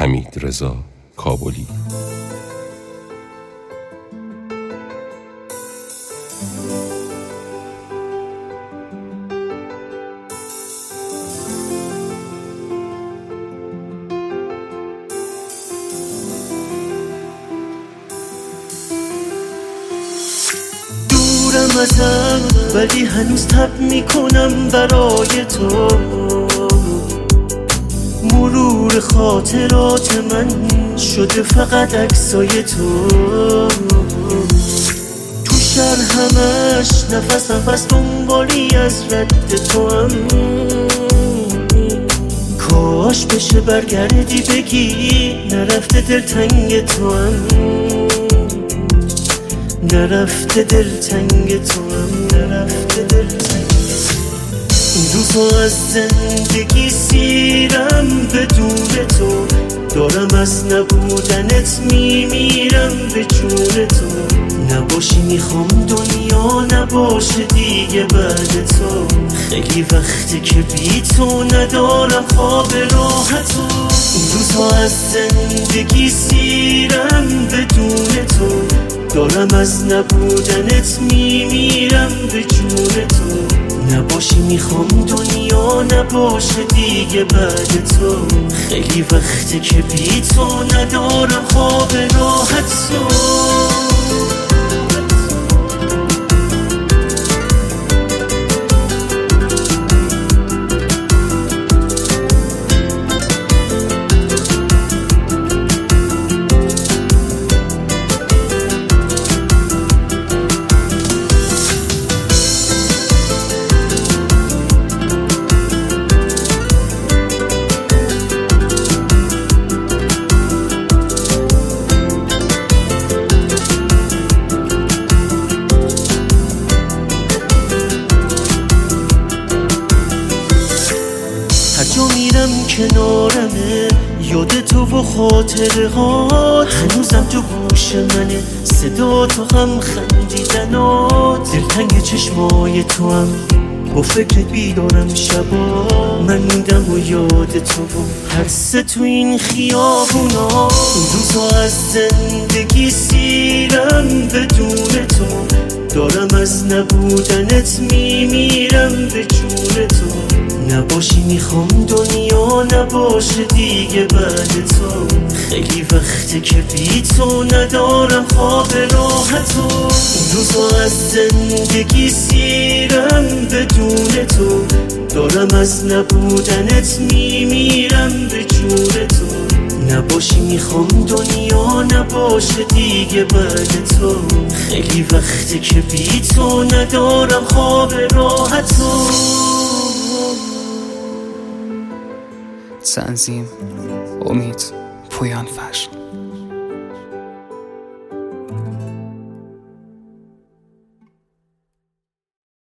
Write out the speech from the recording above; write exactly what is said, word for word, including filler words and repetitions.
حمیدرضا کابلی. دورم ازم ولی هنوز تب میکنم برای تو، مرور خاطرات من شده فقط عکسای تو. تو شهر همش نفس نفس دنبالی از رد تو هم، کاش بشه برگردی بگی نرفته دلتنگ تو هم، نرفته دلتنگ تو هم، نرفته دلتنگ. این روزها از زندگی سیرم بدون تو، دارم از نبودنت میمیرم به جون تو. نباشی میخوام دنیا نباشه دیگه بعد تو، خیلی وقته که بی تو ندارم خواب راحتو. این روزها از زندگی سیرم بدون تو، دارم از نبودنت میمیرم به جون تو. نباشی میخوام دنیا نباشه دیگه بعد تو، خیلی وقته که بی تو ندارم خواب راحت تو. هر جا میرم کنارمه یاد تو و خاطره ها، هنوزم تو گوش منه صدا تو هم خندیدنات. دلتنگ چشمای تو هم با فکرت بیدارم شبا، من موندم و یاد تو و هر سه تو این خیابونا. این روزها از زندگی سیرم بدون تو، دارم از نبودنت میمیرم به جون تو. نباشی میخوام دنیا نباشه دیگه بعد تو، خیلی وقته که بی تو ندارم خواب راحتو. این روزها از زندگی سیرم بدون تو، دارم از نبودنت میمیرم به جون تو. نباشی میخوام دنیا نباشه دیگه بعد تو، خیلی وقته که بی تو ندارم خواب راحتو. تنظیم امید پویان فشن.